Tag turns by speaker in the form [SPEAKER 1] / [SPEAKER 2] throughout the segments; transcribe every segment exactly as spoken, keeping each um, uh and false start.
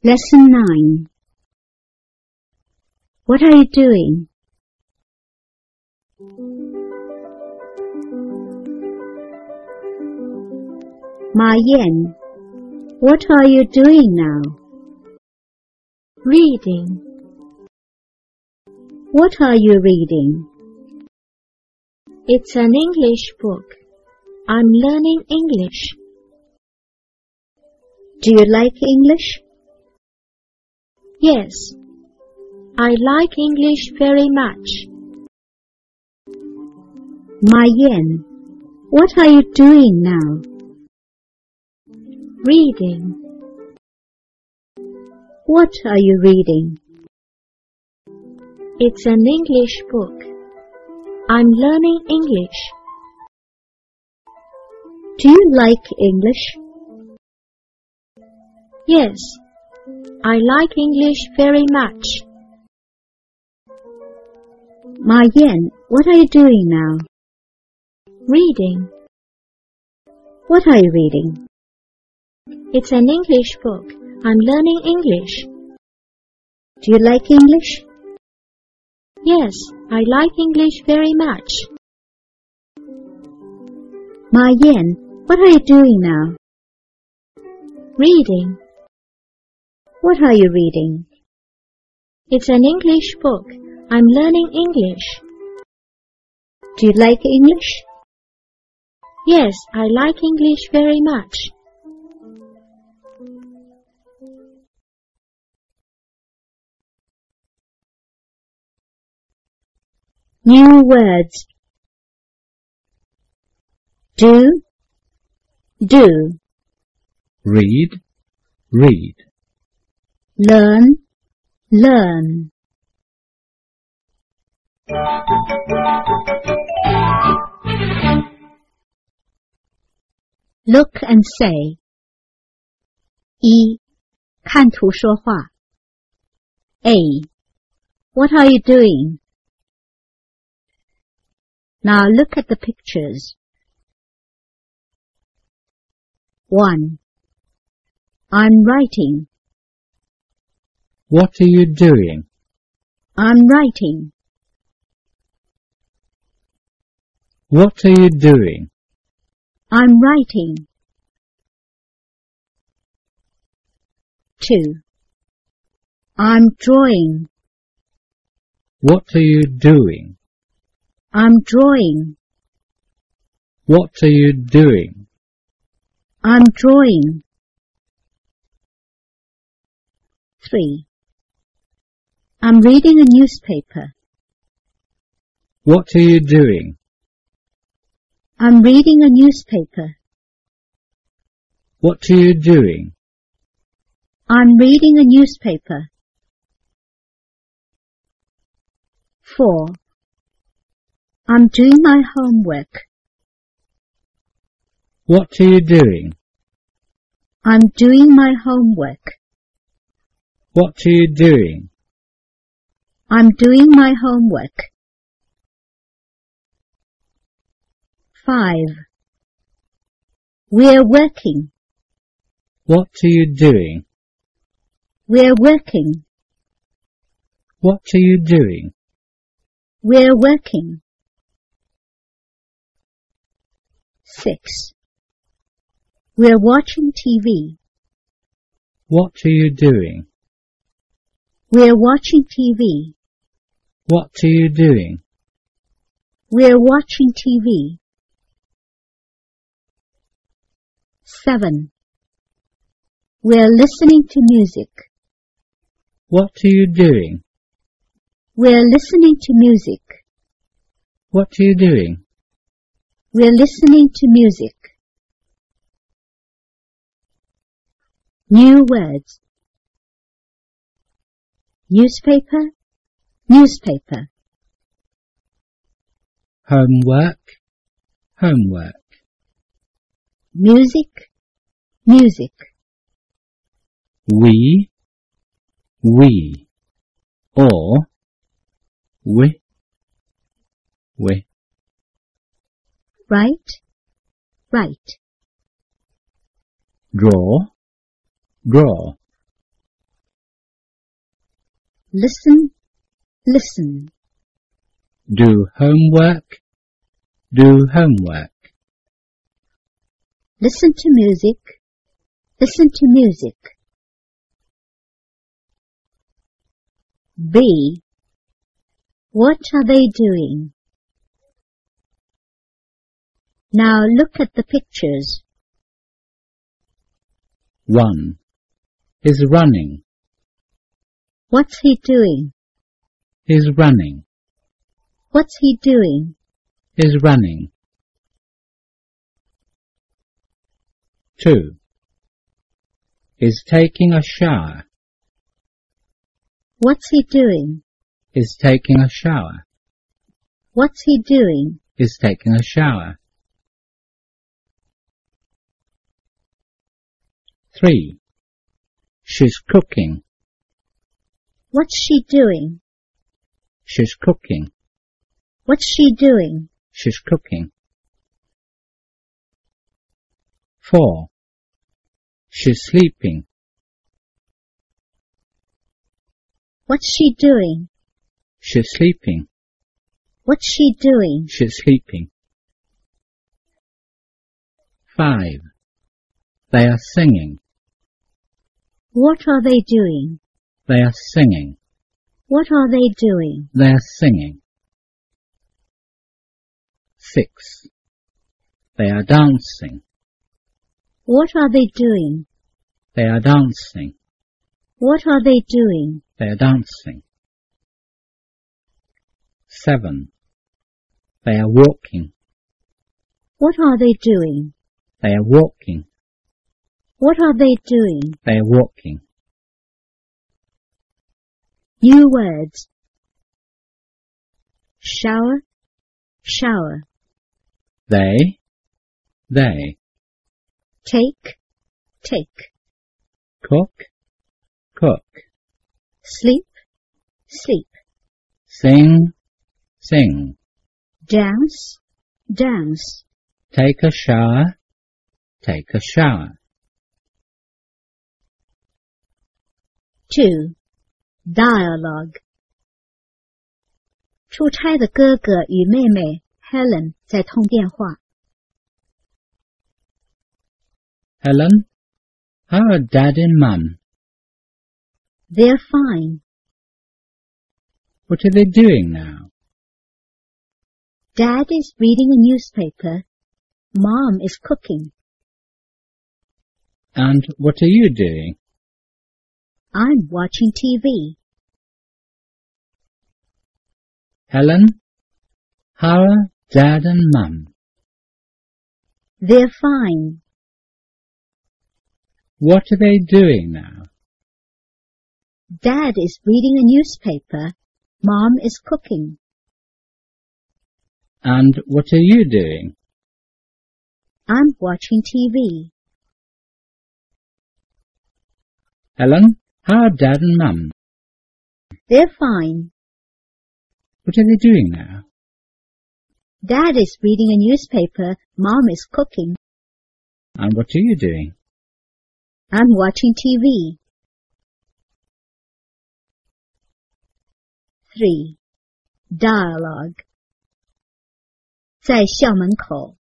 [SPEAKER 1] Lesson nine. What are you doing? Ma Yan, what are you doing now?
[SPEAKER 2] Reading.
[SPEAKER 1] What are you reading?
[SPEAKER 2] It's an English book. I'm learning English.
[SPEAKER 1] Do you like English?
[SPEAKER 2] Yes, I like English very much.
[SPEAKER 1] Ma Yan, what are you doing now?
[SPEAKER 2] Reading.
[SPEAKER 1] What are you reading?
[SPEAKER 2] It's an English book. I'm learning English.
[SPEAKER 1] Do you like English?
[SPEAKER 2] Yes, I like English very much.
[SPEAKER 1] Ma Yan, what are you doing now?
[SPEAKER 2] Reading.
[SPEAKER 1] What are you reading?
[SPEAKER 2] It's an English book. I'm learning English.
[SPEAKER 1] Do you like English?
[SPEAKER 2] Yes, I like English very much.
[SPEAKER 1] Ma Yan, what are you doing now?
[SPEAKER 2] Reading.
[SPEAKER 1] What are you reading?
[SPEAKER 2] It's an English book. I'm learning English.
[SPEAKER 1] Do you like English?
[SPEAKER 2] Yes, I like English very much.
[SPEAKER 1] New words. Do, do.
[SPEAKER 3] Read, read.
[SPEAKER 1] Learn, learn. Look and say. 一，看图说话。A. What are you doing? Now look at the pictures. one. I'm writing.
[SPEAKER 3] What are you doing?
[SPEAKER 1] I'm writing.
[SPEAKER 3] What are you doing?
[SPEAKER 1] I'm writing. two. I'm drawing.
[SPEAKER 3] What are you doing?
[SPEAKER 1] I'm drawing.
[SPEAKER 3] What are you doing?
[SPEAKER 1] I'm drawing. three. I'm reading a newspaper.
[SPEAKER 3] What are you doing?
[SPEAKER 1] I'm reading a newspaper.
[SPEAKER 3] What are you doing?
[SPEAKER 1] I'm reading a newspaper. four. I'm doing my homework.
[SPEAKER 3] What are you doing?
[SPEAKER 1] I'm doing my homework.
[SPEAKER 3] What are you doing?
[SPEAKER 1] I'm doing my homework. five. We're working.
[SPEAKER 3] What are you doing?
[SPEAKER 1] We're working.
[SPEAKER 3] What are you doing?
[SPEAKER 1] We're working. six. We're watching T V.
[SPEAKER 3] What are you doing?
[SPEAKER 1] We're watching T V.
[SPEAKER 3] What are you doing?
[SPEAKER 1] We're watching T V. seven. We're listening to music.
[SPEAKER 3] What are you doing?
[SPEAKER 1] We're listening to music.
[SPEAKER 3] What are you doing?
[SPEAKER 1] We're listening to music. New words. Newspaper, newspaper.
[SPEAKER 3] Homework, homework.
[SPEAKER 1] Music, music.
[SPEAKER 3] We, we. Or, we, we.
[SPEAKER 1] Write, write.
[SPEAKER 3] Draw, draw.
[SPEAKER 1] Listen, listen.
[SPEAKER 3] Do homework, do homework.
[SPEAKER 1] Listen to music, listen to music. B. What are they doing? Now look at the pictures.
[SPEAKER 3] One is running.
[SPEAKER 1] What's he doing?
[SPEAKER 3] Is running.
[SPEAKER 1] What's he doing?
[SPEAKER 3] Is running. Two is taking a shower.
[SPEAKER 1] What's he doing?
[SPEAKER 3] Is taking a shower.
[SPEAKER 1] What's he doing?
[SPEAKER 3] Is taking a shower. Three. She's cooking.
[SPEAKER 1] What's she doing?
[SPEAKER 3] She's cooking.
[SPEAKER 1] What's she doing?
[SPEAKER 3] She's cooking. Four. She's sleeping.
[SPEAKER 1] What's she doing?
[SPEAKER 3] She's sleeping.
[SPEAKER 1] What's she doing?
[SPEAKER 3] She's sleeping. Five. They are singing.
[SPEAKER 1] What are they doing?
[SPEAKER 3] They are singing.
[SPEAKER 1] What are they doing?
[SPEAKER 3] They are singing. Six. They are dancing.
[SPEAKER 1] What are they doing?
[SPEAKER 3] They are dancing.
[SPEAKER 1] What are they doing?
[SPEAKER 3] They are dancing. Seven. They are walking.
[SPEAKER 1] What are they doing?
[SPEAKER 3] They are walking.
[SPEAKER 1] What are they doing?
[SPEAKER 3] They are walking.
[SPEAKER 1] New words. Shower, shower.
[SPEAKER 3] They, they.
[SPEAKER 1] Take, take.
[SPEAKER 3] Cook, cook.
[SPEAKER 1] Sleep, sleep.
[SPEAKER 3] Sing, sing.
[SPEAKER 1] Dance, dance.
[SPEAKER 3] Take a shower, take a shower.
[SPEAKER 1] Two. Dialogue. 出差的哥哥与妹妹 Helen 在通电话。
[SPEAKER 3] Helen, how are Dad and Mum?
[SPEAKER 1] They're fine.
[SPEAKER 3] What are they doing now?
[SPEAKER 1] Dad is reading a newspaper. Mom is cooking.
[SPEAKER 3] And what are you doing?
[SPEAKER 1] I'm watching T V.
[SPEAKER 3] Helen, how are Dad and Mum?
[SPEAKER 1] They're fine.
[SPEAKER 3] What are they doing now?
[SPEAKER 1] Dad is reading a newspaper. Mom is cooking.
[SPEAKER 3] And what are you doing?
[SPEAKER 1] I'm watching T V.
[SPEAKER 3] Helen, how are Dad and Mum?
[SPEAKER 1] They're fine.
[SPEAKER 3] What are they doing now?
[SPEAKER 1] Dad is reading a newspaper. Mom is cooking.
[SPEAKER 3] And what are you doing?
[SPEAKER 1] I'm watching T V. Three. Dialogue. 在校门口。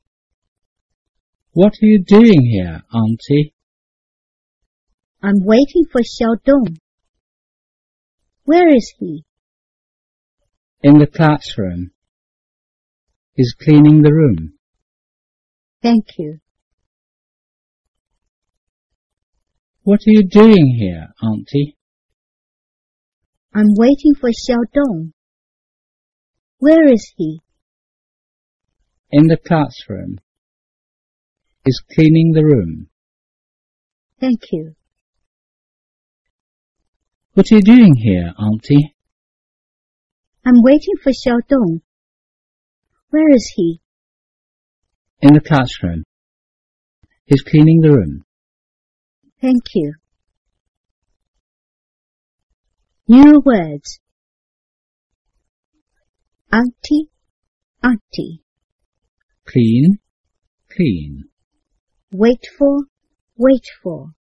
[SPEAKER 3] What are you doing here, Auntie?
[SPEAKER 1] I'm waiting for Xiaodong. Where is he?
[SPEAKER 3] In the classroom. He's cleaning the room.
[SPEAKER 1] Thank you.
[SPEAKER 3] What are you doing here, Auntie?
[SPEAKER 1] I'm waiting for Xiaodong. Where is he?
[SPEAKER 3] In the classroom. He's cleaning the room.
[SPEAKER 1] Thank you.
[SPEAKER 3] What are you doing here, Auntie?
[SPEAKER 1] I'm waiting for Xiaodong. Where is he?
[SPEAKER 3] In the classroom. He's cleaning the room.
[SPEAKER 1] Thank you. New words. Auntie, auntie.
[SPEAKER 3] Clean, clean.
[SPEAKER 1] Wait for, wait for.